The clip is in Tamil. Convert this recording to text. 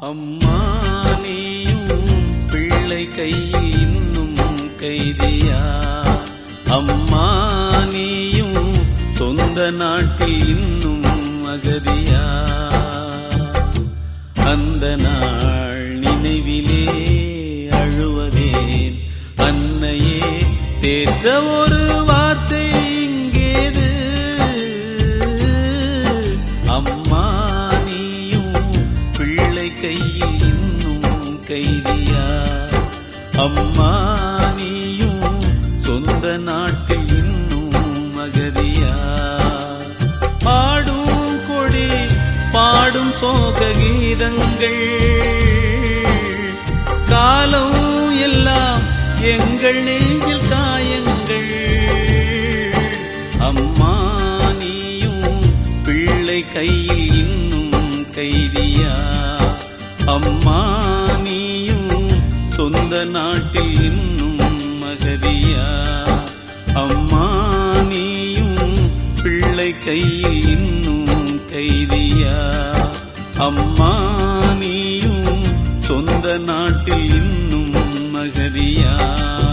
அம்மா நீயும் பிள்ளை கையில் இன்னும் கைதியா? அம்மா நீயும் சொந்த நாட்டில் இன்னும் அகதியா? அந்த நாள் நினைவிலே அழுவதேன் அன்னையே, தேற்ற ஒரு வார்த்தை இங்கேது. அம்மா நீயும் பிள்ளை கையில் இன்னும் கைதியா? அம்மா நீயும் சொந்த நாட்டில் இன்னும் அகதியா? பாடும் கொடி பாடும் சோக கீதங்கள், காலம் எல்லாம் எங்கள் நெஞ்சில் காயங்கள். அம்மா நீயும் பிள்ளை கையில் இன்னும் கைதியா? அம்மா நீயும் சொந்த நாட்டில் இன்னும் அகதியா? அம்மா நீயும் பிள்ளை கையில் இன்னும் கைதியா? அம்மா நீயும் சொந்த நாட்டில் இன்னும் அகதியா?